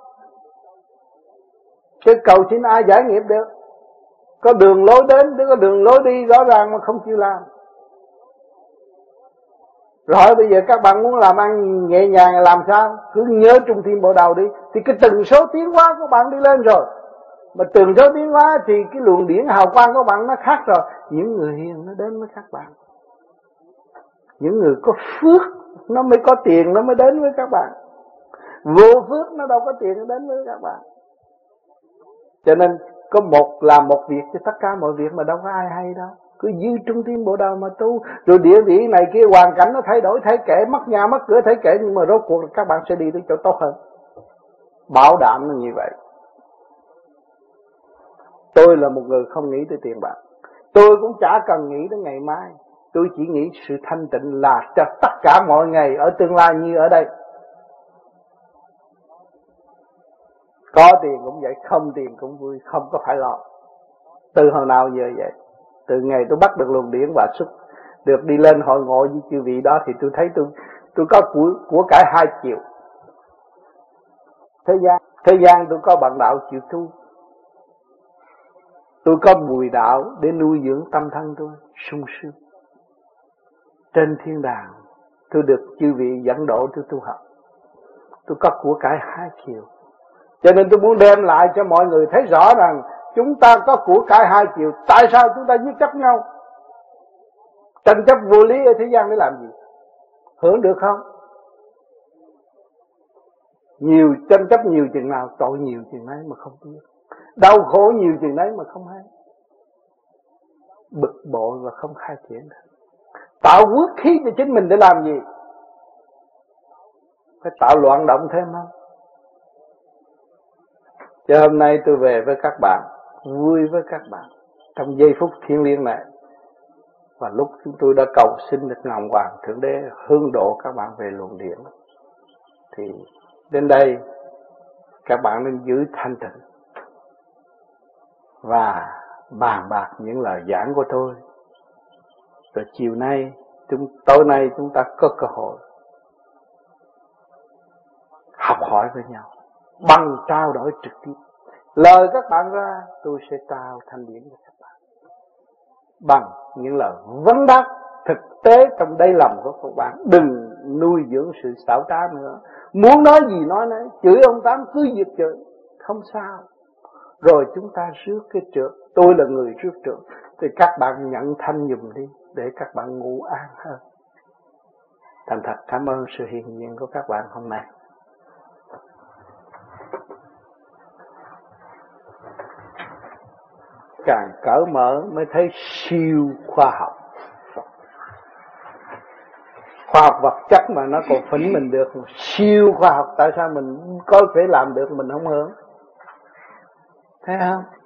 Chứ cầu xin ai giải nghiệp được? Có đường lối đến, có đường lối đi rõ ràng mà không chịu làm. Rồi bây giờ các bạn muốn làm ăn nhẹ nhàng làm sao? Cứ nhớ trung tim bộ đầu đi. Thì cái tần số tiến hóa của bạn đi lên rồi. Mà tần số tiến hóa thì cái luồng điển hào quang của bạn nó khác rồi. Những người hiền nó đến với các bạn. Những người có phước nó mới có tiền, nó mới đến với các bạn. Vô phước nó đâu có tiền nó đến với các bạn. Cho nên có làm một việc cho tất cả mọi việc mà đâu có ai hay đâu. Cứ giữ trung tim bộ đầu mà tu. Rồi địa vị này kia hoàn cảnh nó thay đổi, thấy kệ, mất nhà mất cửa thấy kệ, nhưng mà rốt cuộc các bạn sẽ đi tới chỗ tốt hơn. Bảo đảm là như vậy. Tôi là một người không nghĩ tới tiền bạc. Tôi cũng chả cần nghĩ đến ngày mai. Tôi chỉ nghĩ sự thanh tịnh là cho tất cả mọi ngày ở tương lai như ở đây. Có tiền cũng vậy, không tiền cũng vui, không có phải lo. Từ hồi nào giờ vậy? Từ ngày tôi bắt được luồng điển và được đi lên hội ngộ với chư vị đó thì tôi thấy tôi có của cải 2 chiều. Thế gian tôi có bạn đạo chịu tu. Tôi có bùi đạo để nuôi dưỡng tâm thân tôi sung sướng. Trên thiên đàng tôi được chư vị dẫn độ tôi tu học. Tôi có của cải 2 chiều. Cho nên tôi muốn đem lại cho mọi người thấy rõ rằng chúng ta có của cải 2 chiều. Tại sao chúng ta giết chấp nhau? Tranh chấp vô lý ở thế gian để làm gì? Hưởng được không? Nhiều tranh chấp nhiều chừng nào, tội nhiều chừng ấy mà không biết. Đau khổ nhiều chừng đấy mà không hay. Bực bội và không khai triển được. Tạo quốc khí cho chính mình để làm gì? Phải tạo loạn động thêm không? Cho hôm nay tôi về với các bạn, vui với các bạn trong giây phút thiêng liêng này. Và lúc chúng tôi đã cầu xin được Ngọc Hoàng Thượng Đế hướng độ các bạn về luồng điển, thì đến đây các bạn nên giữ thanh tịnh và bàn bạc những lời giảng của tôi. Rồi chiều nay, tối nay chúng ta có cơ hội học hỏi với nhau bằng trao đổi trực tiếp. Lời các bạn ra, tôi sẽ trao thanh điển cho các bạn bằng những lời vấn đáp thực tế trong đáy lòng của các bạn. Đừng nuôi dưỡng sự xảo trá nữa. Muốn nói gì nói nấy, chửi ông Tám cứ việc chửi, không sao. Rồi chúng ta rước cái trượt. Tôi là người rước trượt, thì các bạn nhận thanh giùm đi để các bạn ngủ an hơn. Thành thật cảm ơn sự hiện diện của các bạn hôm nay. Càng cởi mở mới thấy siêu khoa học. Khoa học vật chất mà nó còn phỉnh mình được. Siêu khoa học tại sao mình có thể làm được mình không hưởng? Thấy không?